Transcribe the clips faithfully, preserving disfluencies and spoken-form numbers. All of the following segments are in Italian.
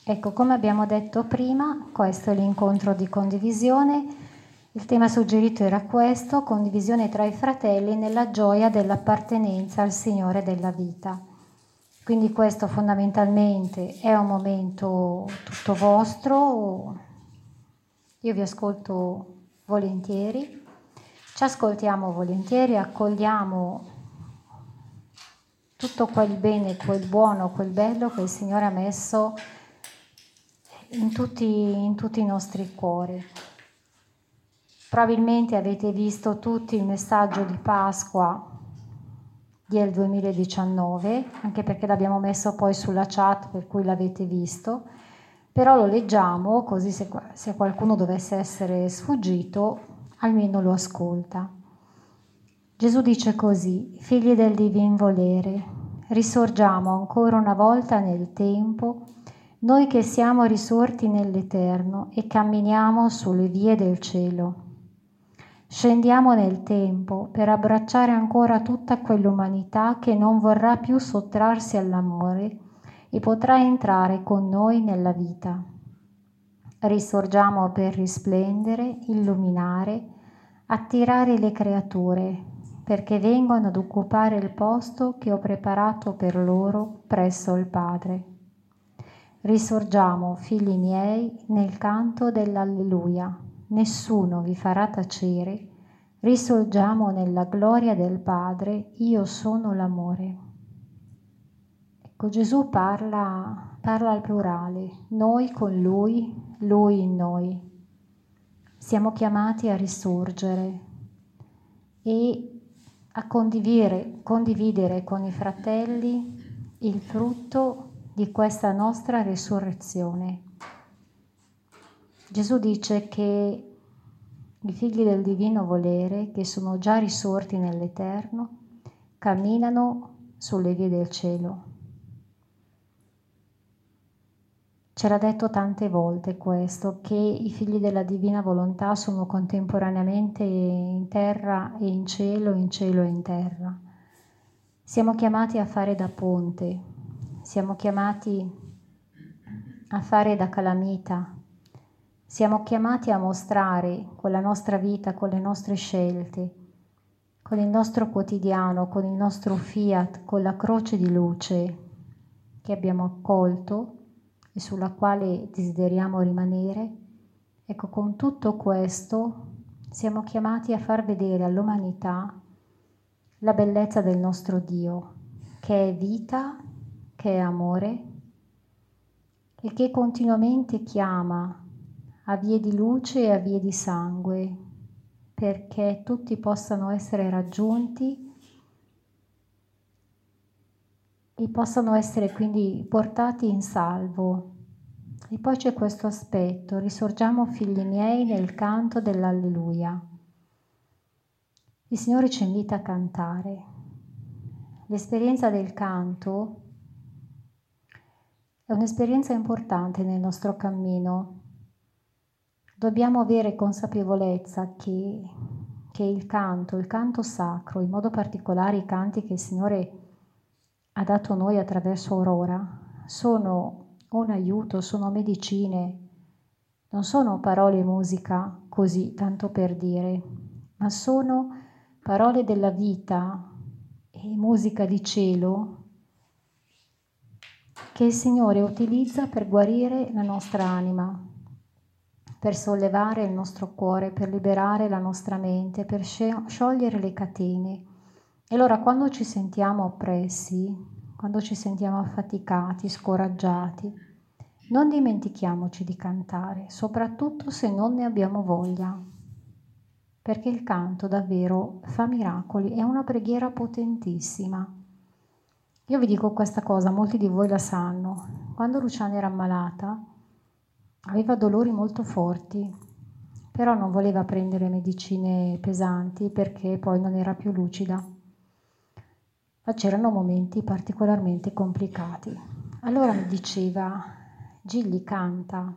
Ecco, come abbiamo detto prima, questo è l'incontro di condivisione. Il tema suggerito era questo: condivisione tra i fratelli nella gioia dell'appartenenza al Signore della vita. Quindi questo fondamentalmente è un momento tutto vostro, io vi ascolto volentieri, ci ascoltiamo volentieri, accogliamo tutto quel bene, quel buono, quel bello che il Signore ha messo in tutti, in tutti i nostri cuori. Probabilmente avete visto tutti il messaggio di Pasqua del duemiladiciannove, anche perché l'abbiamo messo poi sulla chat, per cui l'avete visto, però lo leggiamo così se, se qualcuno dovesse essere sfuggito, almeno lo ascolta. Gesù dice così: figli del divin volere, risorgiamo ancora una volta nel tempo, noi che siamo risorti nell'Eterno e camminiamo sulle vie del cielo. Scendiamo nel tempo per abbracciare ancora tutta quell'umanità che non vorrà più sottrarsi all'amore e potrà entrare con noi nella vita. Risorgiamo per risplendere, illuminare, attirare le creature, perché vengano ad occupare il posto che ho preparato per loro presso il Padre. Risorgiamo, figli miei, nel canto dell'Alleluia. Nessuno vi farà tacere. Risorgiamo nella gloria del Padre. Io sono l'amore. Ecco, Gesù parla, parla al plurale, noi con Lui, Lui in noi. Siamo chiamati a risorgere e a condividere, condividere con i fratelli il frutto di questa nostra risurrezione. Gesù dice che i figli del divino volere, che sono già risorti nell'Eterno, camminano sulle vie del cielo. Ce l'ha detto tante volte questo, che i figli della divina volontà sono contemporaneamente in terra e in cielo, in cielo e in terra. Siamo chiamati a fare da ponte, siamo chiamati a fare da calamita, siamo chiamati a mostrare con la nostra vita, con le nostre scelte, con il nostro quotidiano, con il nostro fiat, con la croce di luce che abbiamo accolto e sulla quale desideriamo rimanere. Ecco, con tutto questo siamo chiamati a far vedere all'umanità la bellezza del nostro Dio, che è vita, che è amore e che continuamente chiama a vie di luce e a vie di sangue, perché tutti possano essere raggiunti e possano essere quindi portati in salvo. E poi c'è questo aspetto: risorgiamo, figli miei, nel canto dell'Alleluia. Il Signore ci invita a cantare. L'esperienza del canto è un'esperienza importante nel nostro cammino. Dobbiamo avere consapevolezza che, che il canto, il canto sacro, in modo particolare i canti che il Signore ha dato a noi attraverso Aurora, sono un aiuto, sono medicine, non sono parole e musica così, tanto per dire, ma sono parole della vita e musica di cielo che il Signore utilizza per guarire la nostra anima, per sollevare il nostro cuore, per liberare la nostra mente, per sciogliere le catene. E allora quando ci sentiamo oppressi, quando ci sentiamo affaticati, scoraggiati, non dimentichiamoci di cantare, soprattutto se non ne abbiamo voglia, perché il canto davvero fa miracoli, è una preghiera potentissima. Io vi dico questa cosa, molti di voi la sanno. Quando Luciana era ammalata, aveva dolori molto forti, però non voleva prendere medicine pesanti perché poi non era più lucida. Ma c'erano momenti particolarmente complicati. Allora mi diceva: Gilli, canta.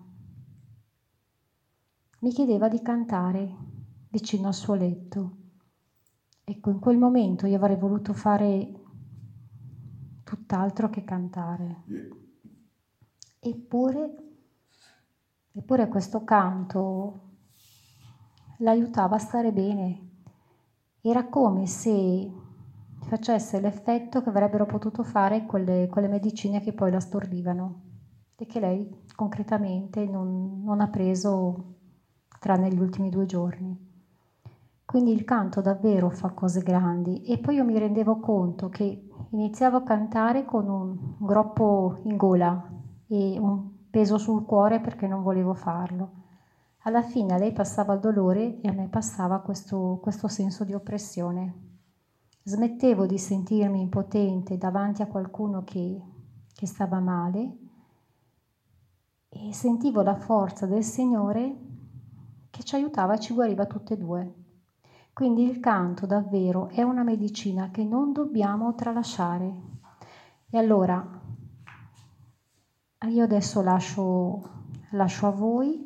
Mi chiedeva di cantare vicino al suo letto. Ecco, in quel momento io avrei voluto fare tutt'altro che cantare. Eppure, eppure questo canto l'aiutava a stare bene. Era come se facesse l'effetto che avrebbero potuto fare quelle, quelle medicine che poi la stordivano e che lei concretamente non, non ha preso tranne gli ultimi due giorni. Quindi il canto davvero fa cose grandi. E poi io mi rendevo conto che iniziavo a cantare con un groppo in gola e un peso sul cuore perché non volevo farlo. Alla fine a lei passava il dolore e a me passava questo, questo senso di oppressione. Smettevo di sentirmi impotente davanti a qualcuno che, che stava male e sentivo la forza del Signore che ci aiutava e ci guariva tutte e due. Quindi il canto davvero è una medicina che non dobbiamo tralasciare. E allora io adesso lascio, lascio a voi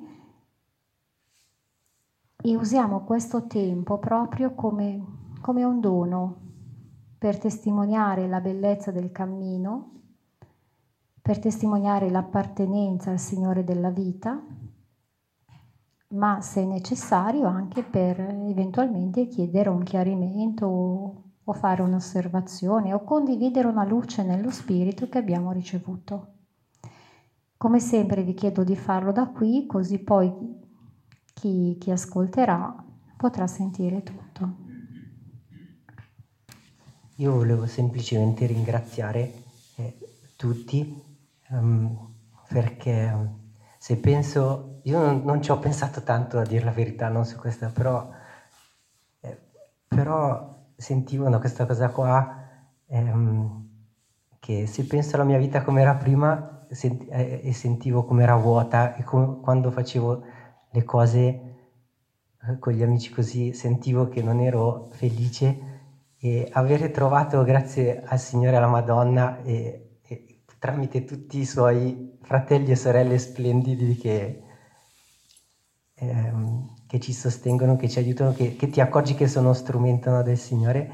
e usiamo questo tempo proprio come, come un dono per testimoniare la bellezza del cammino, per testimoniare l'appartenenza al Signore della vita, ma se necessario anche per eventualmente chiedere un chiarimento o, o fare un'osservazione o condividere una luce nello spirito che abbiamo ricevuto. Come sempre vi chiedo di farlo da qui, così poi chi, chi ascolterà potrà sentire tutto. Io volevo semplicemente ringraziare eh, tutti um, perché um, se penso, io non, non ci ho pensato tanto a dire la verità, non su questa, però, eh, però sentivo no, questa cosa qua, ehm, che se penso alla mia vita come era prima senti, eh, e sentivo come era vuota e com- quando facevo le cose eh, con gli amici così sentivo che non ero felice. E avere trovato, grazie al Signore e alla Madonna, e, e tramite tutti i suoi fratelli e sorelle splendidi che, ehm, che ci sostengono, che ci aiutano, che, che ti accorgi che sono strumento no, del Signore,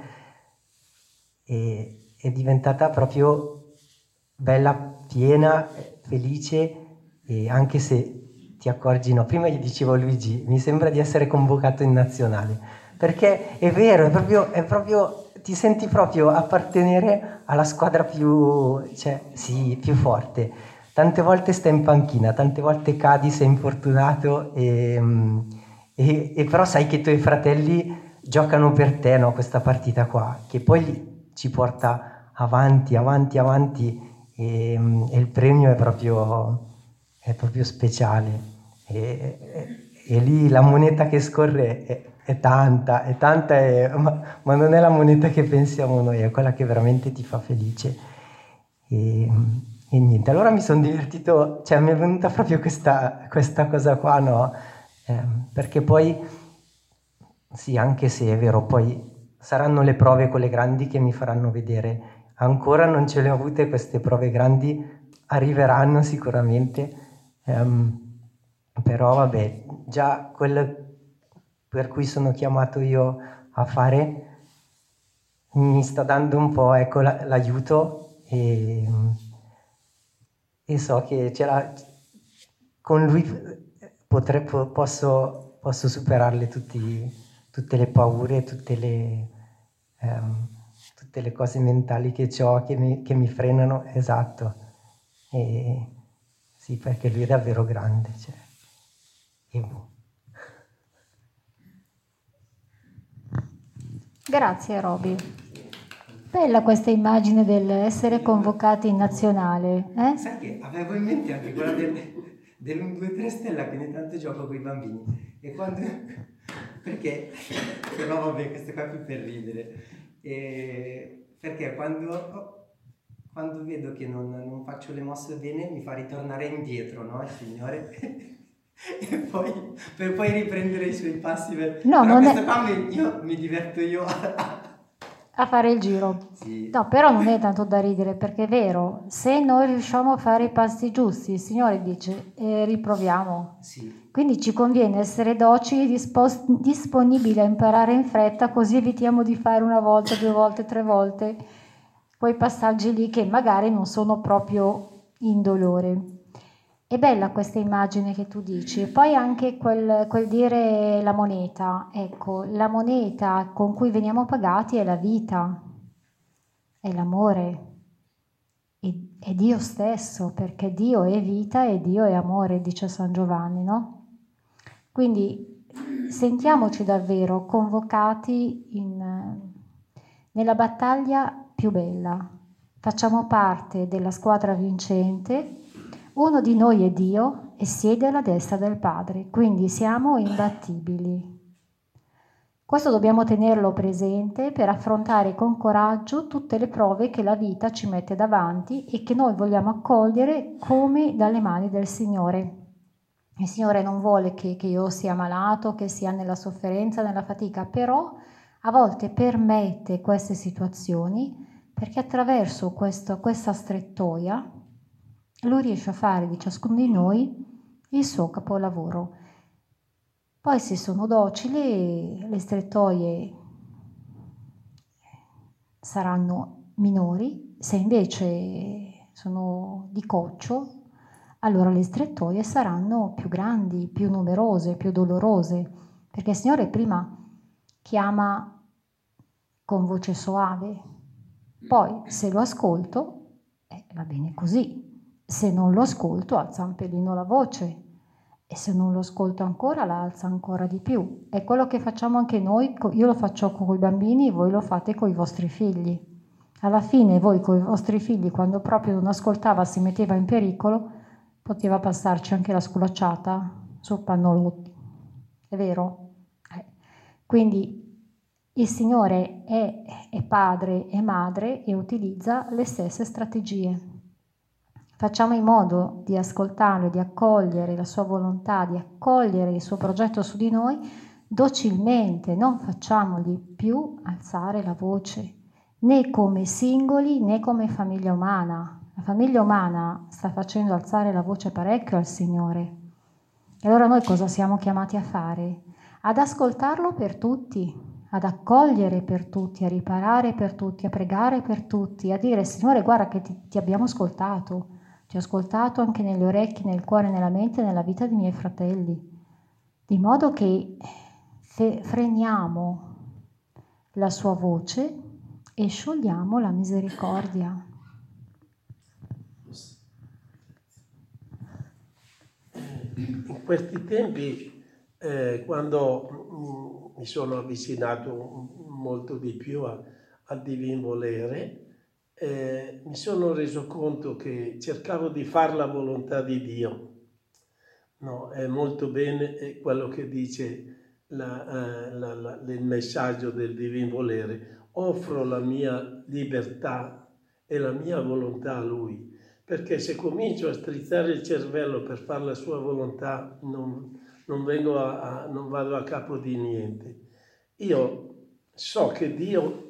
e, è diventata proprio bella, piena, felice, e anche se ti accorgi, no, prima gli dicevo a Luigi, mi sembra di essere convocato in nazionale, perché è vero, è proprio, è proprio ti senti proprio appartenere alla squadra più, cioè, sì, più forte. Tante volte stai in panchina, tante volte cadi, sei infortunato, e, e, e però sai che i tuoi fratelli giocano per te, no, questa partita qua, che poi ci porta avanti, avanti, avanti, e, e il premio è proprio, è proprio speciale. E, e, e lì la moneta che scorre è, è tanta, è tanta, è, ma, ma non è la moneta che pensiamo noi, è quella che veramente ti fa felice. E, e niente, allora mi sono divertito, cioè mi è venuta proprio questa, questa cosa qua, no? Eh, perché poi, sì, anche se è vero, poi saranno le prove quelle grandi che mi faranno vedere. Ancora non ce le ho avute queste prove grandi, arriveranno sicuramente, ehm, però vabbè, già quello per cui sono chiamato io a fare mi sta dando un po', ecco, la- l'aiuto, e, e so che ce l'ha, con lui potrei, po- posso, posso superarle tutti, tutte le paure, tutte le, ehm, tutte le cose mentali che ho che mi, che mi frenano, esatto. E, sì, perché lui è davvero grande. Cioè. E boh. Grazie Roby. Bella questa immagine dell'essere convocati in nazionale. Eh? Sai che avevo in mente anche quella del, dell'un due tre stella, che ogni tanto gioco con i bambini. E quando... perché... però vabbè, questo qua è più per ridere. E, perché quando, quando vedo che non, non faccio le mosse bene, mi fa ritornare indietro, no? Il Signore. E poi, per poi riprendere i suoi passi. Per... No, però non questo è qua mi, io, mi diverto io a... a fare il giro. Sì. No, però non è tanto da ridere, perché è vero, se noi riusciamo a fare i passi giusti, il Signore dice, eh, riproviamo. Sì. Quindi ci conviene essere docili, dispos- disponibili a imparare in fretta, così evitiamo di fare una volta, due volte, tre volte quei passaggi lì che magari non sono proprio indolore. È bella questa immagine che tu dici. E poi anche quel, quel dire la moneta. Ecco, la moneta con cui veniamo pagati è la vita, è l'amore, è, è Dio stesso, perché Dio è vita e Dio è amore, dice San Giovanni, no? Quindi sentiamoci davvero convocati in, nella battaglia più bella. Facciamo parte della squadra vincente. Uno di noi è Dio e siede alla destra del Padre, quindi siamo imbattibili. Questo dobbiamo tenerlo presente per affrontare con coraggio tutte le prove che la vita ci mette davanti e che noi vogliamo accogliere come dalle mani del Signore. Il Signore non vuole che, che io sia malato, che sia nella sofferenza, nella fatica, però a volte permette queste situazioni perché attraverso questo, questa strettoia lui riesce a fare di ciascuno di noi il suo capolavoro. Poi se sono docili le strettoie saranno minori, se invece sono di coccio, allora le strettoie saranno più grandi, più numerose, più dolorose, perché il Signore prima chiama con voce soave, poi se lo ascolto, eh, va bene così, se non lo ascolto alza un pelino la voce, e se non lo ascolto ancora la alza ancora di più. È quello che facciamo anche noi, io lo faccio con i bambini, voi lo fate con i vostri figli. Alla fine voi con i vostri figli, quando proprio non ascoltava, si metteva in pericolo, poteva passarci anche la sculacciata sul pannolotti. È vero? Eh. Quindi il Signore è, è padre e madre e utilizza le stesse strategie. Facciamo in modo di ascoltarlo, di accogliere la sua volontà, di accogliere il suo progetto su di noi docilmente, non facciamogli più alzare la voce, né come singoli né come famiglia umana. La famiglia umana sta facendo alzare la voce parecchio al Signore. E allora noi cosa siamo chiamati a fare? Ad ascoltarlo per tutti, ad accogliere per tutti, a riparare per tutti, a pregare per tutti, a dire Signore guarda che ti, ti abbiamo ascoltato. Ti ho ascoltato anche nelle orecchie, nel cuore, nella mente, nella vita dei miei fratelli, di modo che fe- freniamo la sua voce e sciogliamo la misericordia. In questi tempi, eh, quando mh, mi sono avvicinato molto di più a, al Divin Volere, Eh, mi sono reso conto che cercavo di fare la volontà di Dio. No, è molto bene quello che dice la, eh, la, la, il messaggio del Divin Volere. Offro la mia libertà e la mia volontà a Lui, perché se comincio a strizzare il cervello per fare la sua volontà non, non, vengo a, a, non vado a capo di niente. Io so che Dio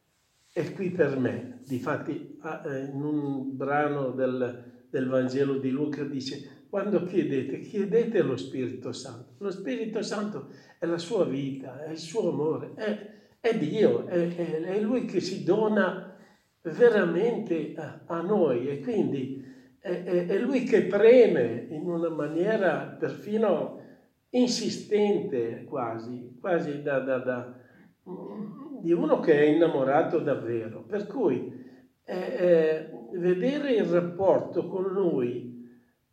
è qui per me. Difatti in un brano del, del Vangelo di Luca dice: quando chiedete, chiedete lo Spirito Santo. Lo Spirito Santo è la sua vita, è il suo amore, è, è Dio, è, è, è Lui che si dona veramente a, a noi, e quindi è, è, è Lui che preme in una maniera perfino insistente, quasi, quasi da... da, da di uno che è innamorato davvero, per cui eh, eh, vedere il rapporto con lui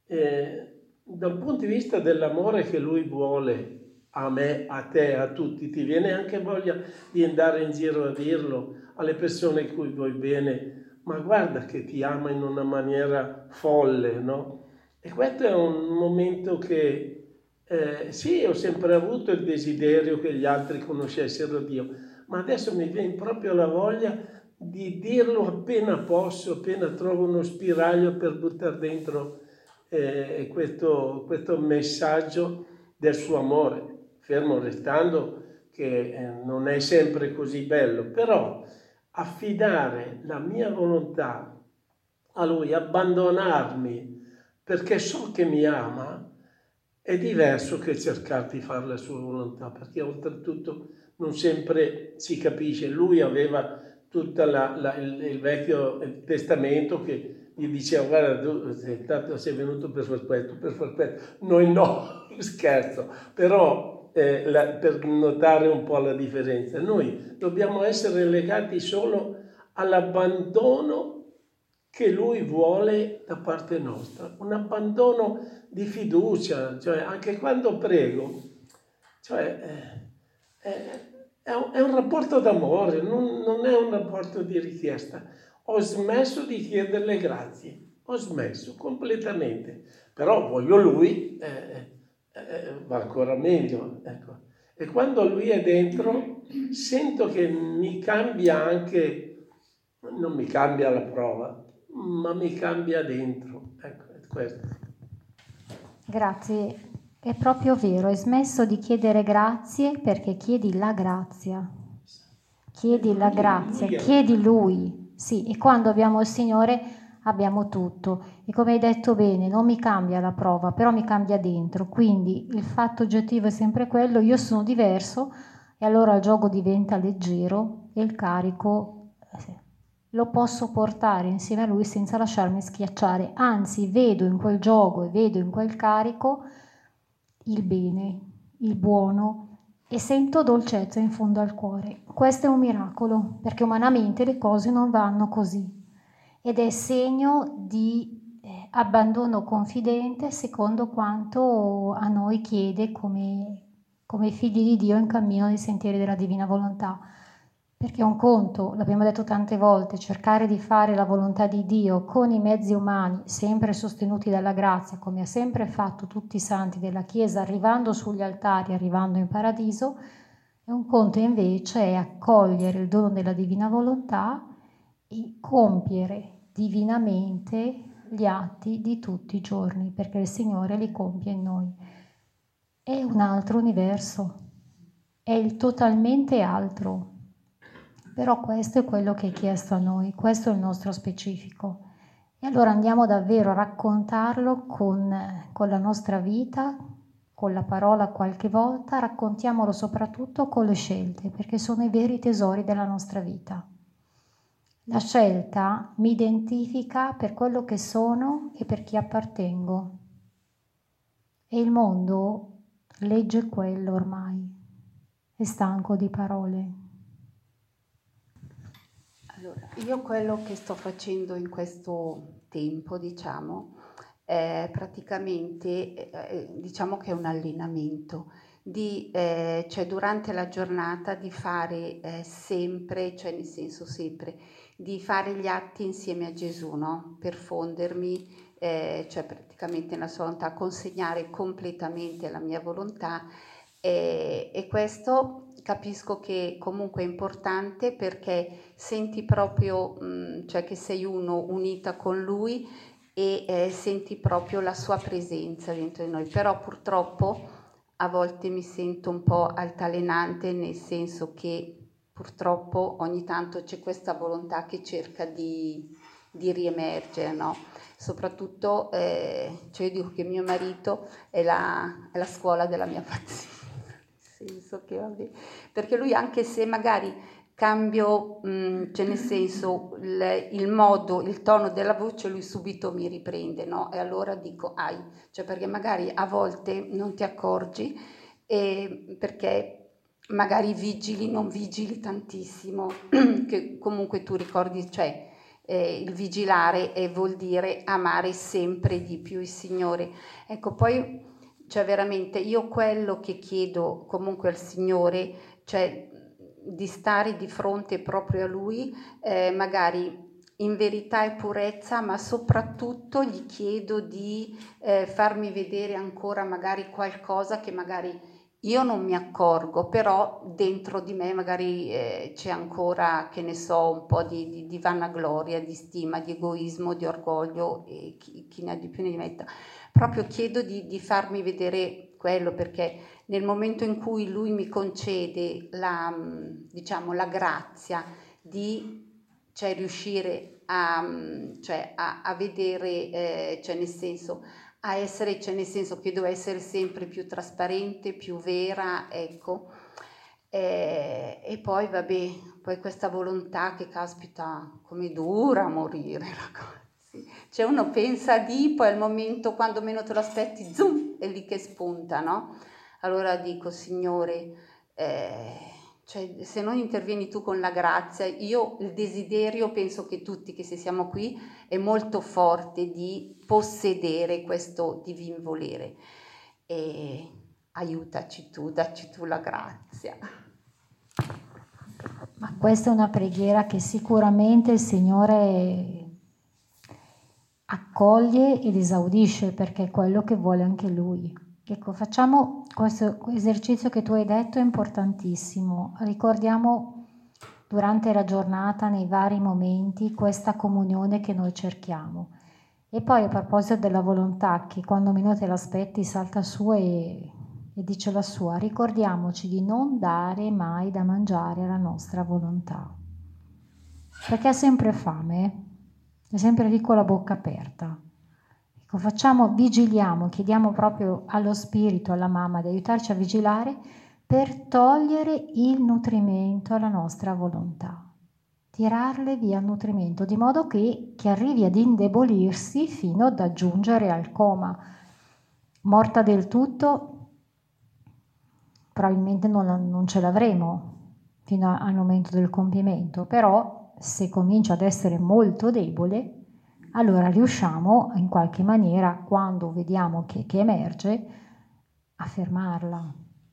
eh, dal punto di vista dell'amore che lui vuole a me, a te, a tutti, ti viene anche voglia di andare in giro a dirlo alle persone cui vuoi bene, ma guarda che ti ama in una maniera folle, no? E questo è un momento che eh, sì, ho sempre avuto il desiderio che gli altri conoscessero Dio, ma adesso mi viene proprio la voglia di dirlo appena posso, appena trovo uno spiraglio per buttare dentro eh, questo, questo messaggio del suo amore, fermo restando che eh, non è sempre così bello, però affidare la mia volontà a Lui, abbandonarmi perché so che mi ama, è diverso che cercare di fare la sua volontà, perché oltretutto non sempre si capisce. Lui aveva tutto il, il Vecchio Testamento che gli diceva guarda tu sei, tanto sei venuto per far questo, per far questo, noi no, scherzo, però eh, la, per notare un po' la differenza, noi dobbiamo essere legati solo all'abbandono che lui vuole da parte nostra, un abbandono di fiducia, cioè anche quando prego, cioè eh, eh, è, un, è un rapporto d'amore, non, non è un rapporto di richiesta. Ho smesso di chiederle grazie, ho smesso completamente, però voglio lui, eh, eh, va ancora meglio, ecco. E quando lui è dentro sento che mi cambia anche, non mi cambia la prova, ma mi cambia dentro, ecco, è questo. Grazie, è proprio vero, hai smesso di chiedere grazie perché chiedi la grazia, chiedi la grazia, chiedi Lui, sì, e quando abbiamo il Signore abbiamo tutto, e come hai detto bene, non mi cambia la prova, però mi cambia dentro, quindi il fatto oggettivo è sempre quello, io sono diverso, e allora il gioco diventa leggero, e il carico eh, lo posso portare insieme a Lui senza lasciarmi schiacciare, anzi vedo in quel gioco e vedo in quel carico il bene, il buono, e sento dolcezza in fondo al cuore. Questo è un miracolo, perché umanamente le cose non vanno così, ed è segno di eh, abbandono confidente secondo quanto a noi chiede come, come figli di Dio in cammino nei sentieri della divina volontà. Perché è un conto, l'abbiamo detto tante volte, cercare di fare la volontà di Dio con i mezzi umani, sempre sostenuti dalla grazia, come ha sempre fatto tutti i santi della Chiesa, arrivando sugli altari, arrivando in paradiso, e un conto invece è accogliere il dono della divina volontà e compiere divinamente gli atti di tutti i giorni, perché il Signore li compie in noi. È un altro universo, è il totalmente altro. Però questo è quello che è chiesto a noi, questo è il nostro specifico. E allora andiamo davvero a raccontarlo con, con la nostra vita, con la parola qualche volta, raccontiamolo soprattutto con le scelte, perché sono i veri tesori della nostra vita. La scelta mi identifica per quello che sono e per chi appartengo. E il mondo legge quello ormai, è stanco di parole. Allora, io quello che sto facendo in questo tempo, diciamo, è praticamente, eh, diciamo che è un allenamento, di, eh, cioè durante la giornata di fare eh, sempre, cioè nel senso sempre, di fare gli atti insieme a Gesù, no? Per fondermi, eh, cioè praticamente nella sua volontà, consegnare completamente la mia volontà, e, e questo capisco che comunque è importante perché senti proprio, mh, cioè che sei uno unita con lui e eh, senti proprio la sua presenza dentro di noi, però purtroppo a volte mi sento un po' altalenante, nel senso che purtroppo ogni tanto c'è questa volontà che cerca di, di riemergere, no? Soprattutto, eh, cioè io dico che mio marito è la, è la scuola della mia pazzia. Senso che vabbè, perché lui anche se magari cambio, mh, cioè nel senso il, il modo, il tono della voce, lui subito mi riprende, no? E allora dico ai, cioè perché magari a volte non ti accorgi, e perché magari vigili, non vigili tantissimo, che comunque tu ricordi, cioè eh, il vigilare eh, vuol dire amare sempre di più il Signore. Ecco, poi cioè veramente io quello che chiedo comunque al Signore, cioè di stare di fronte proprio a Lui, eh, magari in verità e purezza, ma soprattutto gli chiedo di eh, farmi vedere ancora magari qualcosa che magari io non mi accorgo, però dentro di me magari eh, c'è ancora, che ne so, un po' di, di, di vanagloria, di stima, di egoismo, di orgoglio, e chi, chi ne ha di più ne metta. Proprio chiedo di, di farmi vedere quello, perché nel momento in cui lui mi concede la, diciamo, la grazia di, cioè, riuscire a, cioè, a, a vedere, eh, cioè nel senso, a essere, cioè nel senso che devo essere sempre più trasparente, più vera, ecco. E, e poi vabbè, poi questa volontà che caspita, come dura morire, ragazzi. Cioè uno pensa di, poi al momento quando meno te lo aspetti, zoom, è lì che spunta, no? Allora dico, Signore, eh, cioè, se non intervieni tu con la grazia, io il desiderio, penso che tutti che se siamo qui, è molto forte di possedere questo divin volere. E aiutaci tu, dacci tu la grazia. Ma questa è una preghiera che sicuramente il Signore accoglie ed esaudisce, perché è quello che vuole anche Lui. Ecco, facciamo questo esercizio che tu hai detto, è importantissimo. Ricordiamo durante la giornata, nei vari momenti, questa comunione che noi cerchiamo. E poi a proposito della volontà, che quando meno te l'aspetti salta su e, e dice la sua, ricordiamoci di non dare mai da mangiare alla nostra volontà, perché ha sempre fame, è sempre lì con la bocca aperta. Ecco, facciamo, vigiliamo, chiediamo proprio allo spirito, alla mamma di aiutarci a vigilare per togliere il nutrimento alla nostra volontà, tirarle via il nutrimento, di modo che, che arrivi ad indebolirsi fino ad aggiungere al coma. Morta del tutto, probabilmente non, non ce l'avremo fino a, al momento del compimento, però se comincia ad essere molto debole, allora riusciamo in qualche maniera, quando vediamo che, che emerge, a fermarla.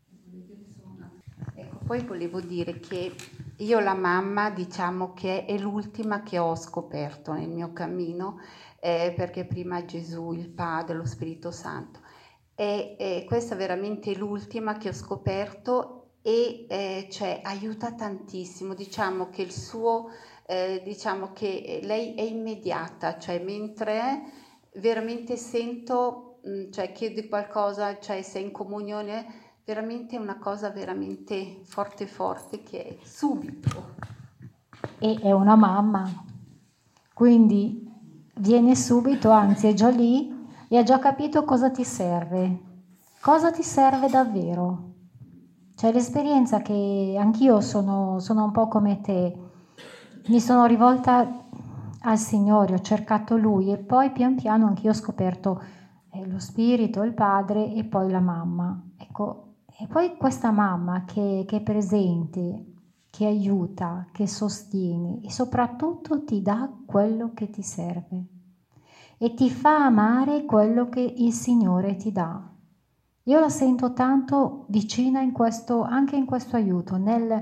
Ecco, poi volevo dire che io la mamma, diciamo che è l'ultima che ho scoperto nel mio cammino, eh, perché prima Gesù, il Padre, lo Spirito Santo. E, e questa è veramente l'ultima che ho scoperto e eh, cioè, aiuta tantissimo. Diciamo che il suo, eh, diciamo che lei è immediata, cioè mentre veramente sento, mh, cioè chiedi qualcosa, cioè sei in comunione, veramente una cosa veramente forte forte che è subito. E è una mamma, quindi viene subito, anzi è già lì e ha già capito cosa ti serve, cosa ti serve davvero. C'è l'esperienza che anch'io sono, sono un po' come te, mi sono rivolta al Signore, ho cercato Lui e poi pian piano anch'io ho scoperto eh, lo Spirito, il Padre e poi la mamma. Ecco, e poi questa mamma che, che è presente, che aiuta, che sostiene e soprattutto ti dà quello che ti serve e ti fa amare quello che il Signore ti dà. Io la sento tanto vicina in questo, anche in questo aiuto, nel,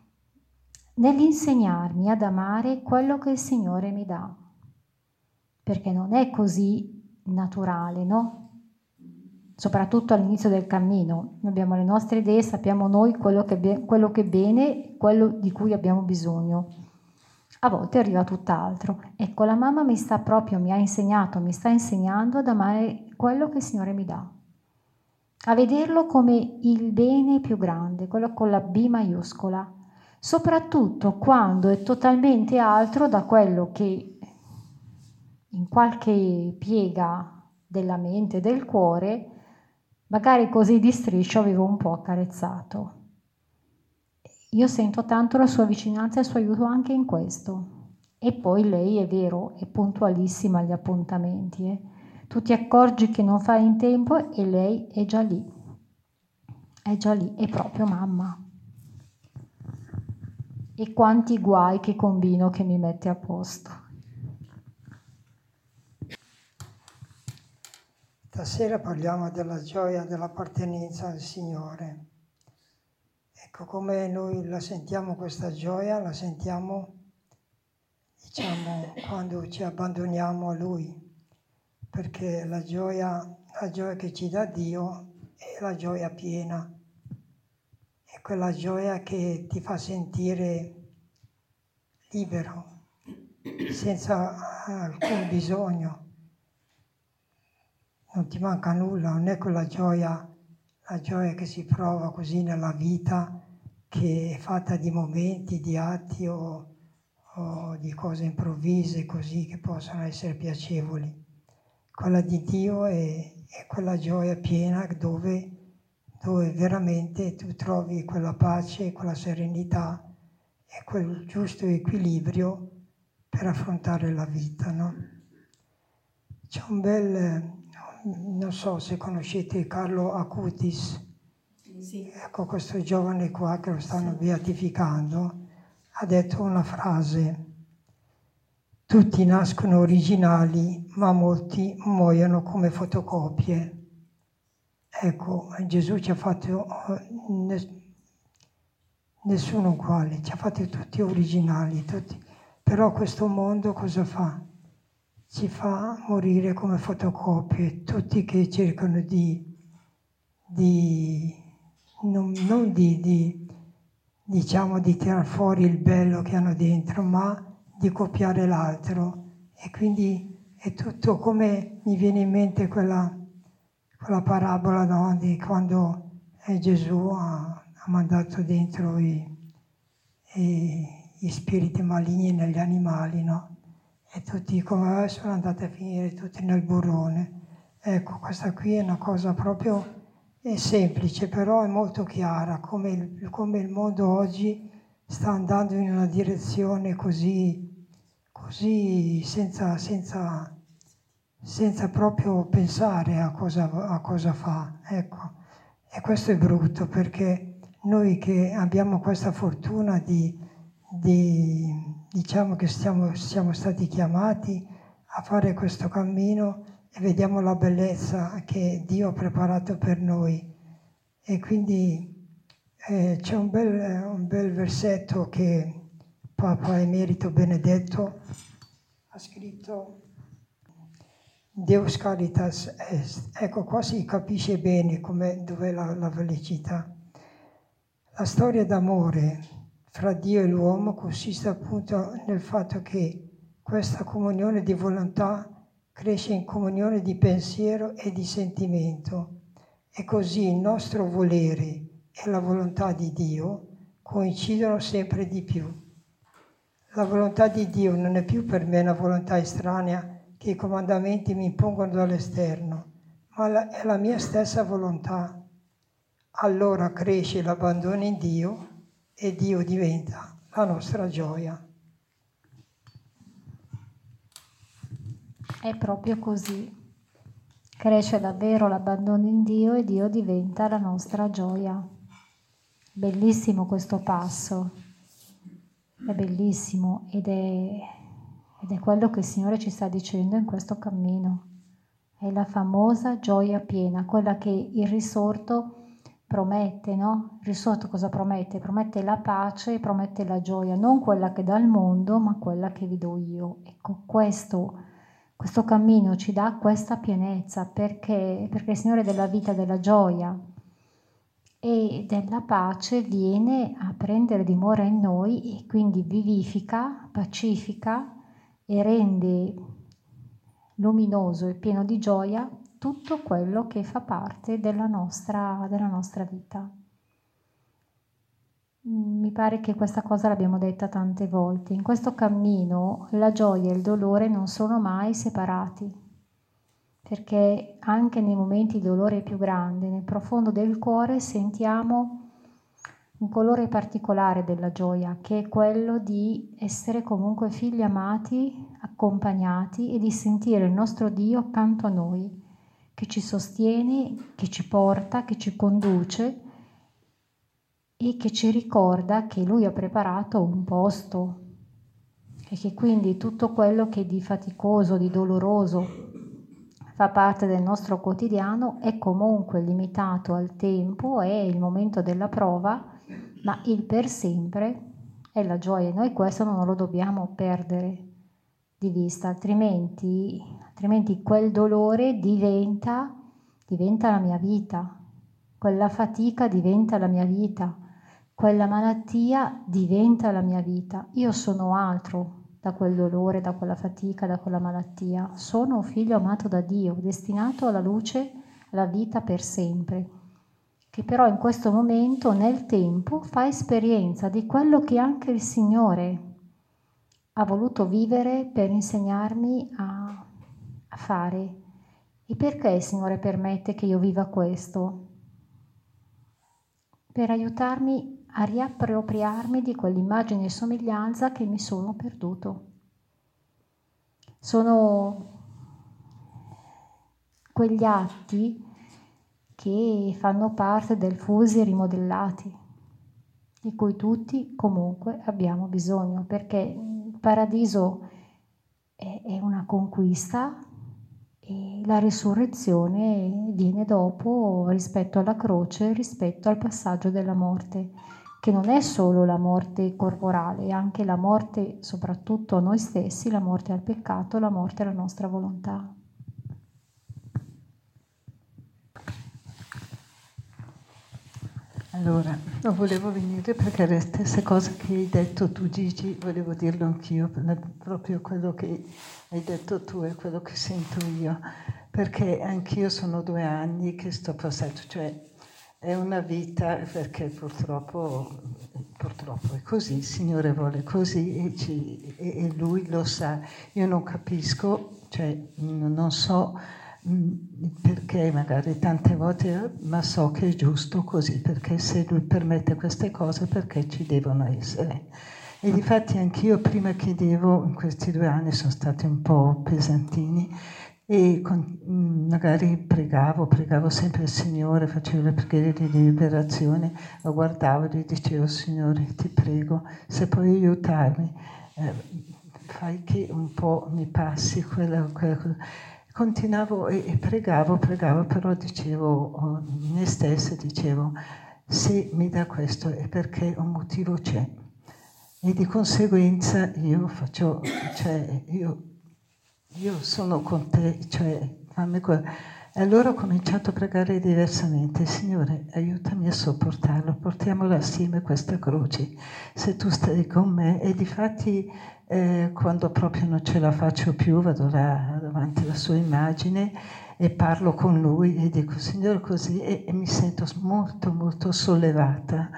nell'insegnarmi ad amare quello che il Signore mi dà, perché non è così naturale, no? Soprattutto all'inizio del cammino, abbiamo le nostre idee, sappiamo noi quello che, be- quello che è bene, quello di cui abbiamo bisogno. A volte arriva tutt'altro. Ecco, la mamma mi sta proprio, mi ha insegnato, mi sta insegnando ad amare quello che il Signore mi dà, a vederlo come il bene più grande, quello con la B maiuscola, soprattutto quando è totalmente altro da quello che in qualche piega della mente e del cuore, magari così di striscio, avevo un po' accarezzato. Io sento tanto la sua vicinanza e il suo aiuto anche in questo. E poi lei, è vero, è puntualissima agli appuntamenti. Eh. Tu ti accorgi che non fai in tempo e lei è già lì. È già lì, è proprio mamma. E quanti guai che combino che mi mette a posto. Stasera parliamo della gioia dell'appartenenza al Signore. Ecco, come noi la sentiamo questa gioia, la sentiamo, diciamo, quando ci abbandoniamo a Lui, perché la gioia, la gioia che ci dà Dio è la gioia piena, è quella gioia che ti fa sentire libero, senza alcun bisogno. Non ti manca nulla, non è quella gioia, la gioia che si prova così nella vita, che è fatta di momenti, di atti o, o di cose improvvise così che possono essere piacevoli. Quella di Dio è, è quella gioia piena dove, dove veramente tu trovi quella pace, quella serenità e quel giusto equilibrio per affrontare la vita, no? c'è un bel, non so se conoscete Carlo Acutis, Sì. ecco questo giovane qua che lo stanno beatificando, ha detto una frase: tutti nascono originali, ma molti muoiono come fotocopie. Ecco, Gesù ci ha fatto nessuno uguale, ci ha fatti tutti originali, tutti. Però questo mondo cosa fa? Ci fa morire come fotocopie, tutti che cercano di, di non, non di, di, diciamo, di tirar fuori il bello che hanno dentro, ma di copiare l'altro. E quindi è tutto come mi viene in mente quella, quella parabola, no, di quando eh, Gesù ha, ha mandato dentro i, i, gli spiriti maligni negli animali, no? E tutti come sono andati a finire tutti nel burrone. Ecco, questa qui è una cosa proprio è semplice, però è molto chiara, come il, come il mondo oggi sta andando in una direzione così, così senza, senza, senza proprio pensare a cosa, a cosa fa. Ecco. E questo è brutto, perché noi che abbiamo questa fortuna di, di diciamo che stiamo, siamo stati chiamati a fare questo cammino e vediamo la bellezza che Dio ha preparato per noi. E quindi eh, c'è un bel, un bel versetto che Papa Emerito Benedetto ha scritto: Deus caritas est. Ecco, qua si capisce bene come, dov'è la, la felicità. La storia d'amore fra Dio e l'uomo consiste appunto nel fatto che questa comunione di volontà cresce in comunione di pensiero e di sentimento, e così il nostro volere e la volontà di Dio coincidono sempre di più. La volontà di Dio non è più per me una volontà estranea che i comandamenti mi impongono dall'esterno, ma è la mia stessa volontà. Allora cresce l'abbandono in Dio e Dio diventa la nostra gioia. È proprio così. Cresce davvero l'abbandono in Dio e Dio diventa la nostra gioia. Bellissimo questo passo, è bellissimo ed è, ed è quello che il Signore ci sta dicendo in questo cammino. È la famosa gioia piena, quella che il risorto promette, no? Il risorto cosa promette? Promette la pace e promette la gioia, non quella che dà il mondo, ma quella che vi do io. Ecco, questo, questo cammino ci dà questa pienezza, perché, perché il Signore della vita, della gioia e della pace viene a prendere dimora in noi e quindi vivifica, pacifica e rende luminoso e pieno di gioia tutto quello che fa parte della nostra, della nostra vita. Mi pare che questa cosa l'abbiamo detta tante volte. In questo cammino la gioia e il dolore non sono mai separati, perché anche nei momenti di dolore più grande, nel profondo del cuore, sentiamo un colore particolare della gioia, che è quello di essere comunque figli amati, accompagnati e di sentire il nostro Dio accanto a noi, che ci sostiene, che ci porta, che ci conduce e che ci ricorda che Lui ha preparato un posto e che quindi tutto quello che di faticoso, di doloroso fa parte del nostro quotidiano è comunque limitato al tempo, è il momento della prova, ma il per sempre è la gioia. Noi questo non lo dobbiamo perdere di vista, altrimenti, altrimenti quel dolore diventa, diventa la mia vita, quella fatica diventa la mia vita, quella malattia diventa la mia vita. Io sono altro da quel dolore, da quella fatica, da quella malattia. Sono un figlio amato da Dio, destinato alla luce, alla vita per sempre, che però in questo momento, nel tempo, fa esperienza di quello che anche il Signore ha voluto vivere per insegnarmi a, a fare. E perché il Signore permette che io viva questo? Per aiutarmi a riappropriarmi di quell'immagine e somiglianza che mi sono perduto. Sono quegli atti che fanno parte del fusi rimodellati, di cui tutti comunque abbiamo bisogno, perché il paradiso è, è una conquista e la risurrezione viene dopo rispetto alla croce, rispetto al passaggio della morte, che non è solo la morte corporale, è anche la morte soprattutto a noi stessi, la morte al peccato, la morte alla nostra volontà. Allora, non volevo venire perché le stesse cose che hai detto tu, Gigi, volevo dirlo anch'io, proprio quello che hai detto tu è quello che sento io, perché anch'io sono due anni che sto passando, cioè è una vita, perché purtroppo, purtroppo è così, il Signore vuole così e, ci, e, e Lui lo sa. Io non capisco, cioè non so perché magari tante volte, ma so che è giusto così, perché se Lui permette queste cose, perché ci devono essere. E difatti anch'io prima chiedevo, in questi due anni sono stati un po' pesantini, e con, magari pregavo, pregavo sempre il Signore, facevo le preghiere di liberazione, lo guardavo e gli dicevo: Signore, ti prego, se puoi aiutarmi, eh, fai che un po' mi passi quella, quella cosa. Continuavo e, e pregavo, pregavo, però dicevo, oh, me stessa dicevo, se mi dà questo è perché un motivo c'è. E di conseguenza io faccio, cioè io, io sono con te, cioè fammi quello. E allora ho cominciato a pregare diversamente: Signore, aiutami a sopportarlo, portiamola assieme questa croce, se tu stai con me. E difatti eh, quando proprio non ce la faccio più vado là davanti alla sua immagine e parlo con lui e dico: Signore, così, e, e mi sento molto molto sollevata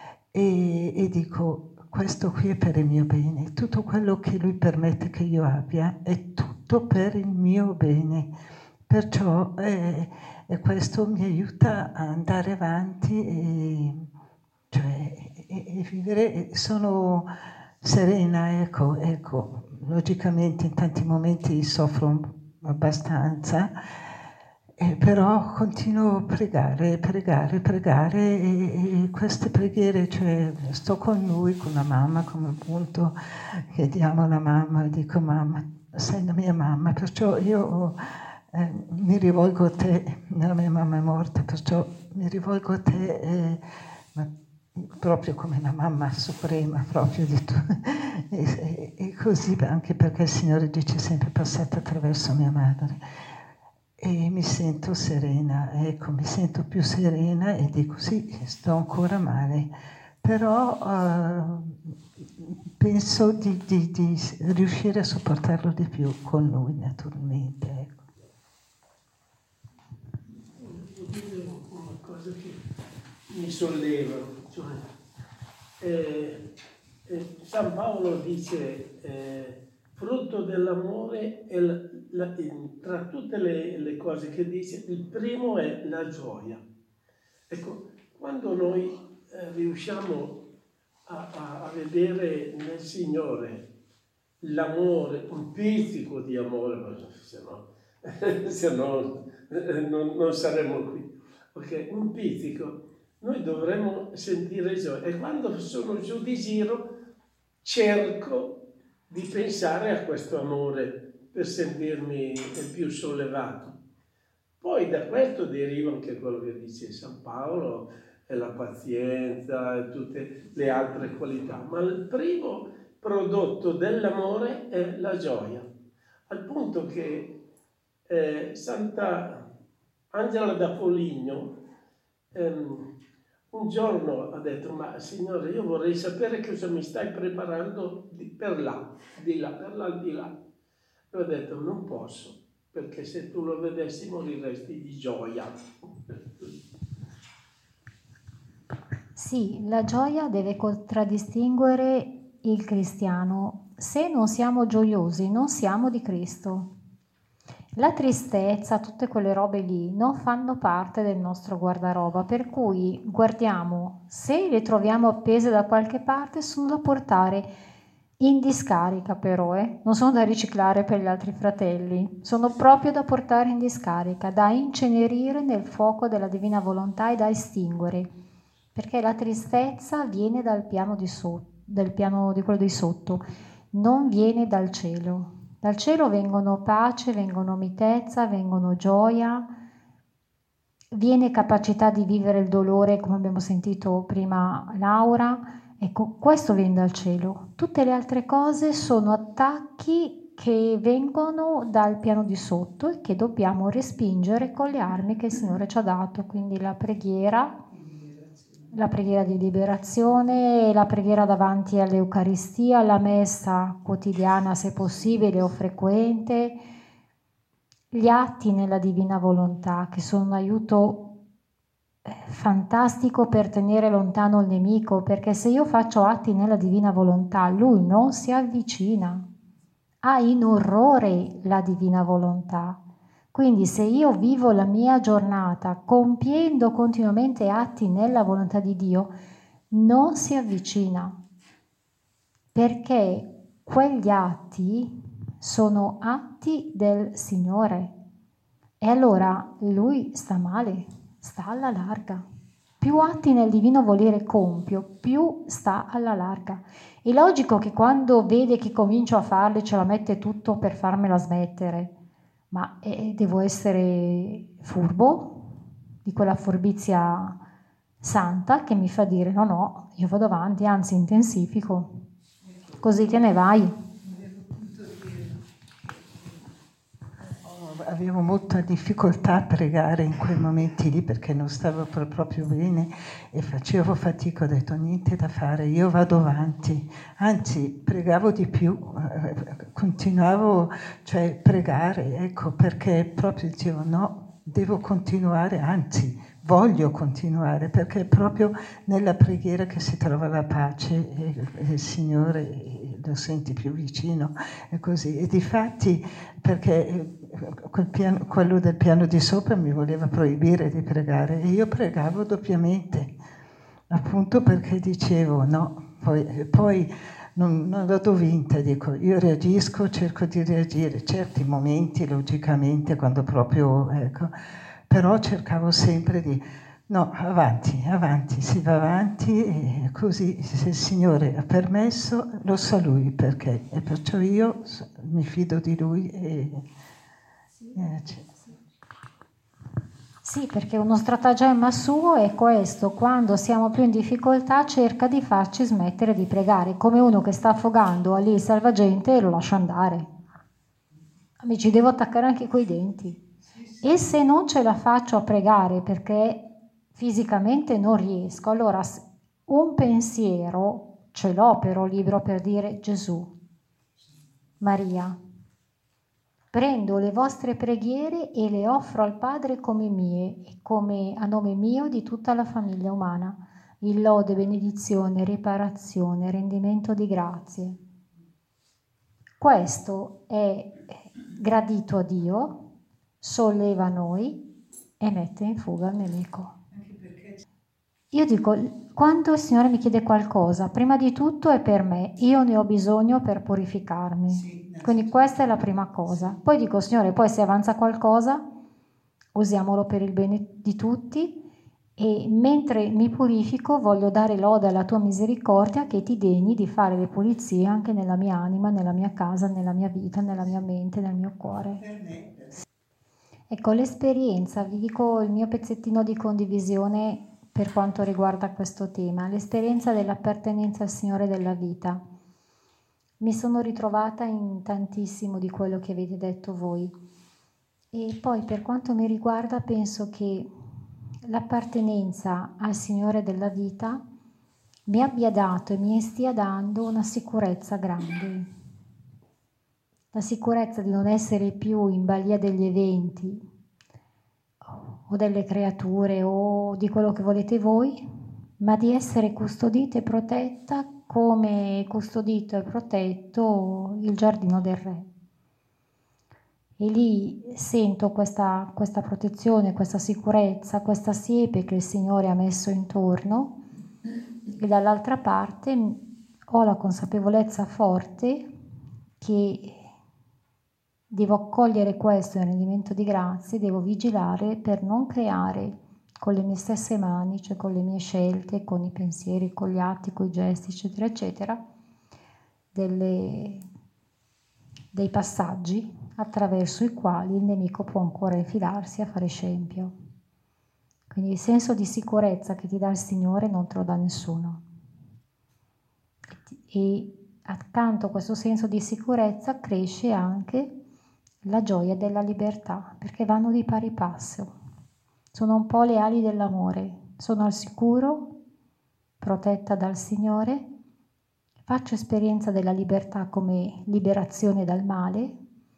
e, e dico: questo qui è per il mio bene, tutto quello che lui permette che io abbia è tutto per il mio bene, perciò eh, e questo mi aiuta a andare avanti e, cioè, e, e vivere. Sono serena, ecco, ecco, logicamente in tanti momenti soffro abbastanza, eh, però continuo a pregare, pregare, pregare e, e queste preghiere, cioè sto con lui, con la mamma, come appunto chiediamo alla mamma, dico: mamma, sei la mia mamma, perciò io eh, mi rivolgo a te, la mia mamma è morta, perciò mi rivolgo a te, eh, ma proprio come la mamma suprema, proprio di tu. e, e, e così, anche perché il Signore dice sempre: passate attraverso mia madre. E mi sento serena, ecco, mi sento più serena e dico: sì, sto ancora male, però uh, penso di, di, di riuscire a sopportarlo di più con lui, naturalmente. Ecco. Devo dire una cosa che mi solleva, cioè, eh, eh, San Paolo dice eh, frutto dell'amore è la, la, tra tutte le, le cose che dice, il primo è la gioia. Ecco, quando noi eh, riusciamo a, a, a vedere nel Signore l'amore, un pizzico di amore, se no, se no non, non saremmo qui, ok? Un pizzico, noi dovremmo sentire gioia. E quando sono giù di giro cerco di pensare a questo amore per sentirmi più sollevato. Poi da questo deriva anche quello che dice San Paolo, è la pazienza e tutte le altre qualità. Ma il primo prodotto dell'amore è la gioia, al punto che eh, Santa Angela da Foligno ehm, un giorno ha detto: ma Signore, io vorrei sapere cosa mi stai preparando di, per là, di là, per l'aldilà. E ho detto: non posso, perché se tu lo vedessi moriresti di gioia. Sì, la gioia deve contraddistinguere il cristiano. Se non siamo gioiosi, non siamo di Cristo. La tristezza, tutte quelle robe lì, non fanno parte del nostro guardaroba, per cui guardiamo, se le troviamo appese da qualche parte, sono da portare in discarica però, eh? Non sono da riciclare per gli altri fratelli, sono proprio da portare in discarica, da incenerire nel fuoco della divina volontà e da estinguere, perché la tristezza viene dal piano di sotto, del piano di quello di sotto, non viene dal cielo. Dal cielo vengono pace, vengono mitezza, vengono gioia, viene capacità di vivere il dolore, come abbiamo sentito prima Laura. Ecco, questo viene dal cielo. Tutte le altre cose sono attacchi che vengono dal piano di sotto e che dobbiamo respingere con le armi che il Signore ci ha dato, quindi la preghiera, la preghiera di liberazione, la preghiera davanti all'Eucaristia, la messa quotidiana se possibile o frequente, gli atti nella divina volontà che sono un aiuto fantastico per tenere lontano il nemico, perché se io faccio atti nella divina volontà lui non si avvicina, ha in orrore la divina volontà. Quindi se io vivo la mia giornata compiendo continuamente atti nella volontà di Dio, non si avvicina, perché quegli atti sono atti del Signore e allora lui sta male, sta alla larga. Più atti nel divino volere compio, più sta alla larga. È logico che quando vede che comincio a farli ce la mette tutto per farmela smettere, ma eh, devo essere furbo, di quella furbizia santa che mi fa dire no, no, io vado avanti, anzi intensifico, così te ne vai. Avevo molta difficoltà a pregare in quei momenti lì perché non stavo proprio bene e facevo fatica, ho detto niente da fare, io vado avanti, anzi pregavo di più, continuavo cioè pregare, ecco, perché proprio dicevo no, devo continuare, anzi voglio continuare, perché è proprio nella preghiera che si trova la pace e, e il Signore lo senti più vicino e così. E difatti perché quel piano, quello del piano di sopra mi voleva proibire di pregare e io pregavo doppiamente, appunto perché dicevo no, poi, poi non, non la do vinta, dico io reagisco, cerco di reagire, certi momenti logicamente quando proprio, ecco, però cercavo sempre di no, avanti, avanti, si va avanti e così se il Signore ha permesso lo sa Lui perché e perciò io mi fido di Lui e eh, sì, perché uno stratagemma suo è questo, quando siamo più in difficoltà cerca di farci smettere di pregare, come uno che sta affogando, ha lì il salvagente e lo lascia andare. Amici, devo attaccare anche coi denti. E se non ce la faccio a pregare perché fisicamente non riesco, allora un pensiero ce l'ho però libero per dire Gesù, Maria, prendo le vostre preghiere e le offro al Padre come mie e come a nome mio di tutta la famiglia umana, in lode, benedizione, riparazione, rendimento di grazie. Questo è gradito a Dio, solleva noi e mette in fuga il nemico. Io dico, quando il Signore mi chiede qualcosa, prima di tutto è per me, io ne ho bisogno per purificarmi. Quindi questa è la prima cosa. Poi dico, Signore, poi se avanza qualcosa, usiamolo per il bene di tutti e mentre mi purifico voglio dare lode alla tua misericordia che ti degni di fare le pulizie anche nella mia anima, nella mia casa, nella mia vita, nella mia mente, nel mio cuore. Ecco, l'esperienza, vi dico il mio pezzettino di condivisione per quanto riguarda questo tema, l'esperienza dell'appartenenza al Signore della vita. Mi sono ritrovata in tantissimo di quello che avete detto voi e poi per quanto mi riguarda penso che l'appartenenza al Signore della vita mi abbia dato e mi stia dando una sicurezza grande, la sicurezza di non essere più in balia degli eventi o delle creature o di quello che volete voi, ma di essere custodita e protetta come custodito e protetto il giardino del re. E lì sento questa, questa protezione, questa sicurezza, questa siepe che il Signore ha messo intorno e dall'altra parte ho la consapevolezza forte che devo accogliere questo in rendimento di grazie, devo vigilare per non creare con le mie stesse mani, cioè con le mie scelte, con i pensieri, con gli atti, con i gesti, eccetera, eccetera, delle, dei passaggi attraverso i quali il nemico può ancora infilarsi a fare scempio. Quindi il senso di sicurezza che ti dà il Signore non te lo dà nessuno. E accanto a questo senso di sicurezza cresce anche la gioia della libertà, perché vanno di pari passo. Sono un po' le ali dell'amore. Sono al sicuro, protetta dal Signore, faccio esperienza della libertà come liberazione dal male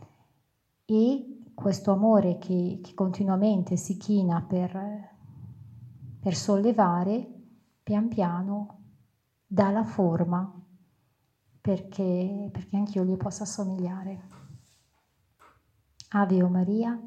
e questo amore che, che continuamente si china per, per sollevare, pian piano dà la forma perché, perché anch'io gli possa assomigliare. Ave o Maria.